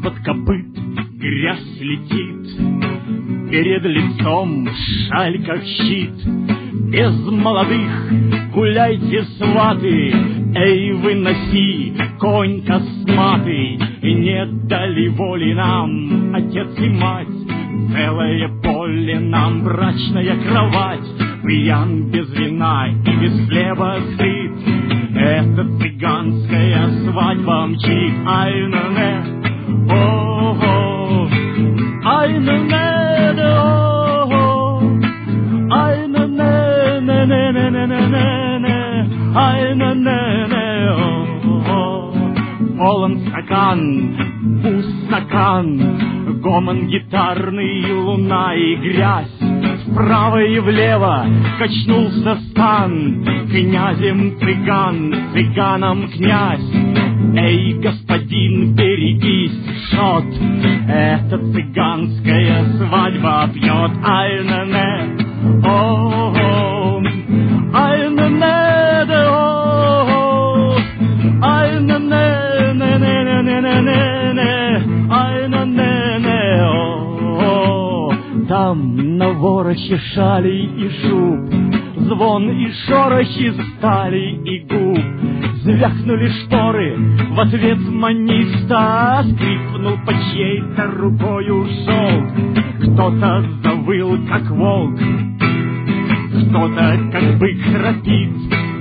Из-под копыт грязь летит, перед лицом шаль как щит. Без молодых гуляйте, сваты, эй, выноси, конь косматый. Не дали воли нам отец и мать, целое поле нам брачная кровать. Пьян без вина и без хлеба сыт, это цыганская свадьба мчит. Ай-на-не, о-о, ай-на-не, о-о, ай-на-не, не-не-не-не-не-не, ай-на-не-не, о-о. Полон стакан, пуст стакан, гомон гитарный, луна и грязь. Вправо и влево качнулся стан, князем цыган, цыганом князь. Эй, господин, берегись, шот, эта цыганская свадьба пьет. Ай-на-не, о-о, ай-на-не, о-о, ай-на-не, не-не-не-не-не-не, ай-на-не-не, о-о. Там на ворохе шалей и шуб, звон и шорохи стали и губ. Звякнули шторы в ответ маниста, скрипнул под чьей-то рукою шелк. Кто-то завыл, как волк, кто-то, как бык, храпит.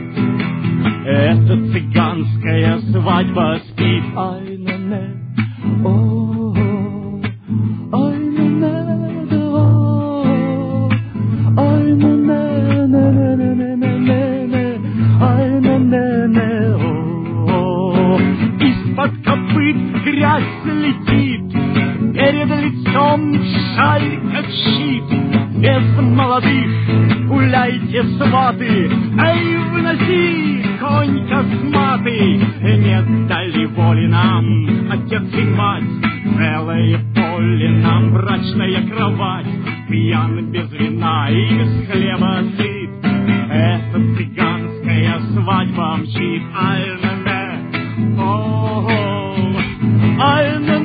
Эта цыганская свадьба спит. Ай-на-не, о-о, ай-на-не, о-о, ай-на-не, не-не-не-не-не-не, ай-на-не-не, о-о. Из-под копыт грязь летит, перед лицом шаль как щит. Без молодых гуляйте, сваты, эй, выноси, конь косматый. Не дали воли нам отец и мать, целое поле нам брачная кровать. Пьян без вина и без хлеба сыт, эта цыганская свадьба мчит. Ай-на-не, о-о, ай-на-не.